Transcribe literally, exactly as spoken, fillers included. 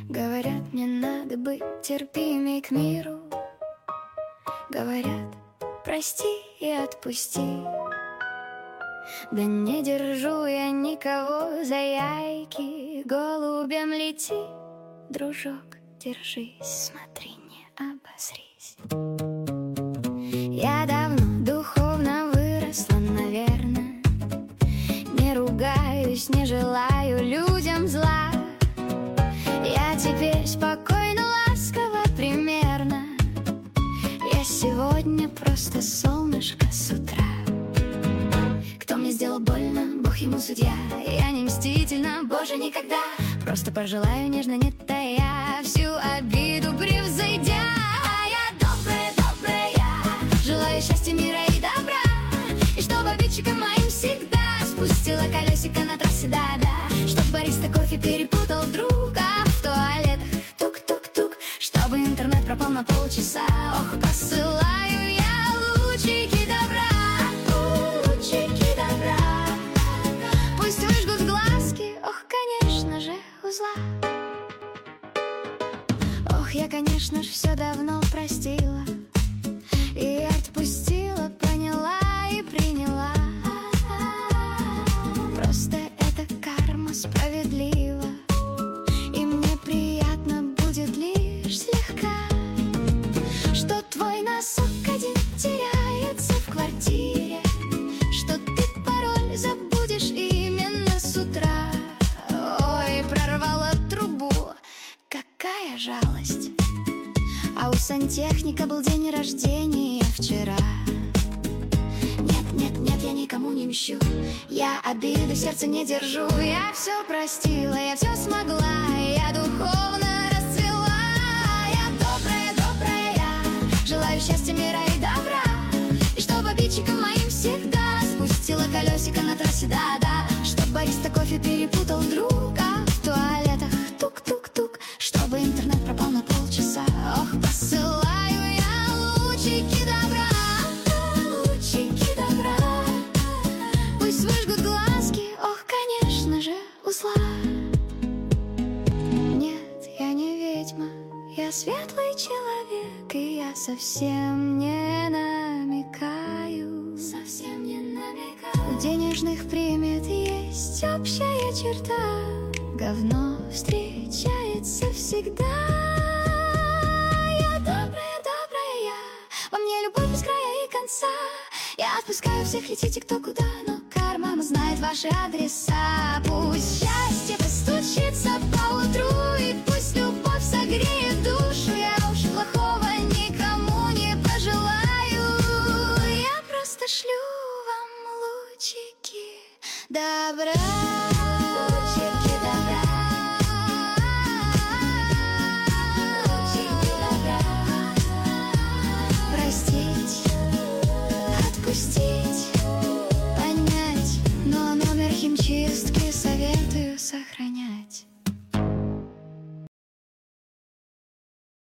Говорят, мне надо быть терпимей к миру. Говорят, прости и отпусти. Да не держу я никого за яйки. Голубем лети, дружок, держись, смотри, не обосрись. Я давно духовно выросла, наверное. Не ругаюсь, не желаю людям зла. Я теперь спокойно, ласково, примерно. Я сегодня просто солнышко с утра. Кто мне сделал больно, Бог ему судья. Я не мстительна, Боже, никогда. Просто пожелаю нежно, не тая, всю обиду превзойдя. А я добрая, добрая, желаю счастья, мира и добра. И чтобы обидчиком моим всегда спустила колесико на трассе, да-да. Чтоб бариста кофе перепутал друг, а в туалетах тук-тук-тук. Чтобы интернет пропал на полчаса. Ох, посылаю я лучики добра, лучики добра. Пусть выжгут глазки, ох, конечно же, узла. Ох, я, конечно ж, все давно простила и отпустила, поняла и приняла. Просто это карма справедлива, и мне приятно будет лишь слегка, что твой носок один теряется в квартире, что ты пароль забудешь именно с утра. Ой, прорвала трубу, какая жалость. А у сантехника был день рождения вчера. Нет, нет, нет, я никому не мщу, я обиды в сердце не держу. Я все простила, я все смогла, я духовно расцвела. Я добрая, добрая, желаю счастья, мира и добра. И чтоб обидчиком моим всегда спустила колесико на трассе, да-да. Чтоб бариста кофе перепутал друг, а в туалетах тук-тук-тук. Чтобы интернет пропал на полчаса. Ох, посылаю я лучики добра, лучики добра. Пусть выжгут глазки, ох, конечно же, узла. Нет, я не ведьма, я светлый человек, и я совсем не намекаю, совсем не намекаю. У денежных примет есть общая черта: говно встречается всегда. Я добрая, добрая, во мне любовь без края и конца. Я отпускаю всех, летите кто куда, но карма знает ваши адреса. Пусть счастье постучится поутру, и пусть любовь согреет душу. Я уж плохого никому не пожелаю. Я просто шлю вам лучики добра.